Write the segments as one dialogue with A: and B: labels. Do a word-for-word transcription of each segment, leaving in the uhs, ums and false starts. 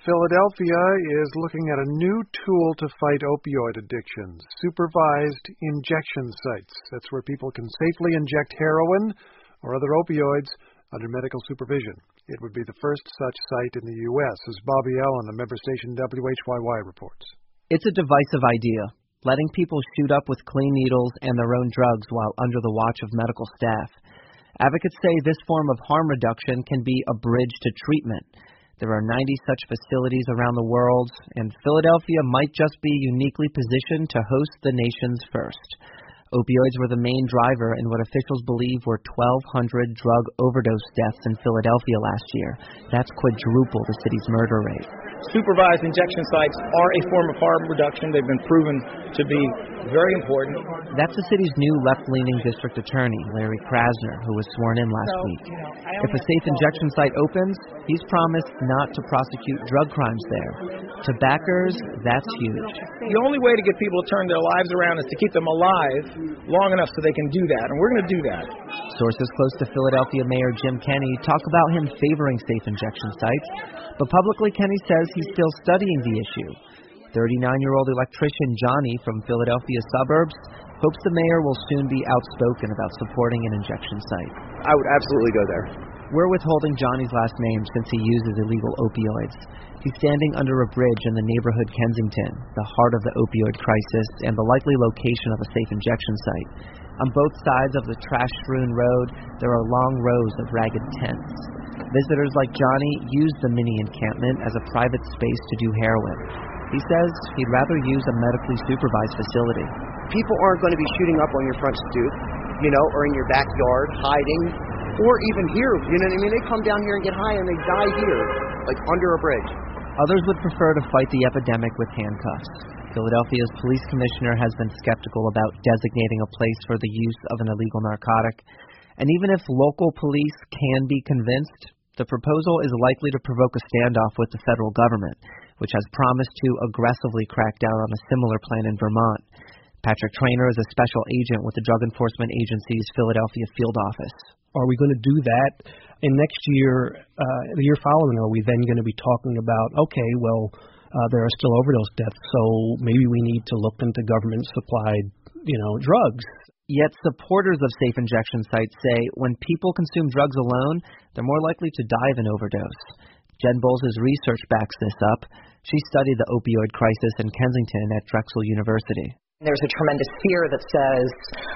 A: Philadelphia is looking at a new tool to fight opioid addictions, supervised injection sites. That's where people can safely inject heroin or other opioids under medical supervision. It would be the first such site in the U S, as Bobby Allen, the member station W H Y Y, reports.
B: It's a divisive idea, letting people shoot up with clean needles and their own drugs while under the watch of medical staff. Advocates say this form of harm reduction can be a bridge to treatment. There are ninety such facilities around the world, and Philadelphia might just be uniquely positioned to host the nation's first. Opioids were the main driver in what officials believe were twelve hundred drug overdose deaths in Philadelphia last year. That's quadruple the city's murder rate.
C: Supervised injection sites are a form of harm reduction. They've been proven to be very important.
B: That's the city's new left-leaning district attorney, Larry Krasner, who was sworn in last
C: so,
B: week.
C: You know,
B: if a safe injection site opens, he's promised not to prosecute drug crimes there. To backers, that's huge.
C: The only way to get people to turn their lives around is to keep them alive long enough so they can do that, and we're going to do that.
B: Sources close to Philadelphia Mayor Jim Kenney talk about him favoring safe injection sites, but publicly Kenney says he's still studying the issue. thirty-nine-year-old electrician Johnny from Philadelphia suburbs hopes the mayor will soon be outspoken about supporting an injection site.
D: I would absolutely go there.
B: We're withholding Johnny's last name since he uses illegal opioids. He's standing under a bridge in the neighborhood Kensington, the heart of the opioid crisis and the likely location of a safe injection site. On both sides of the trash-strewn road, there are long rows of ragged tents. Visitors like Johnny use the mini encampment as a private space to do heroin. He says he'd rather use a medically supervised facility.
D: People aren't going to be shooting up on your front stoop, you know, or in your backyard, hiding, or even here, you know what I mean? They come down here and get high and they die here, like under a bridge.
B: Others would prefer to fight the epidemic with handcuffs. Philadelphia's police commissioner has been skeptical about designating a place for the use of an illegal narcotic. And even if local police can be convinced, the proposal is likely to provoke a standoff with the federal government, which has promised to aggressively crack down on a similar plan in Vermont. Patrick Traynor is a special agent with the Drug Enforcement Agency's Philadelphia field office.
E: Are we going to do that? And next year, uh, the year following, are we then going to be talking about, okay, well, uh, there are still overdose deaths, so maybe we need to look into government-supplied, you know, drugs.
B: Yet supporters of safe injection sites say when people consume drugs alone, they're more likely to die of an overdose. Jen Bowles' research backs this up. She studied the opioid crisis in Kensington at Drexel University.
F: There's a tremendous fear that says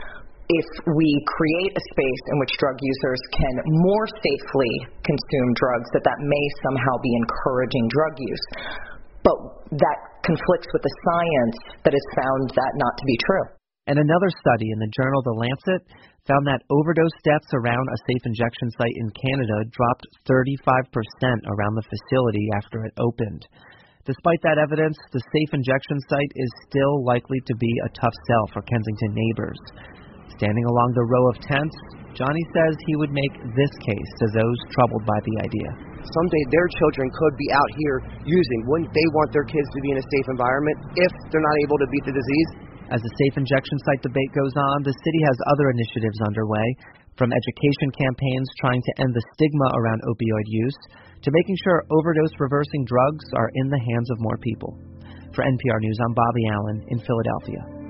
F: if we create a space in which drug users can more safely consume drugs, that that may somehow be encouraging drug use. But that conflicts with the science that has found that not to be true.
B: And another study in the journal The Lancet found that overdose deaths around a safe injection site in Canada dropped thirty-five percent around the facility after it opened. Despite that evidence, the safe injection site is still likely to be a tough sell for Kensington neighbors. Standing along the row of tents, Johnny says he would make this case to those troubled by the idea.
D: Someday their children could be out here using. Wouldn't they want their kids to be in a safe environment if they're not able to beat the disease?
B: As the safe injection site debate goes on, the city has other initiatives underway, from education campaigns trying to end the stigma around opioid use, to making sure overdose-reversing drugs are in the hands of more people. For N P R News, I'm Bobby Allen in Philadelphia.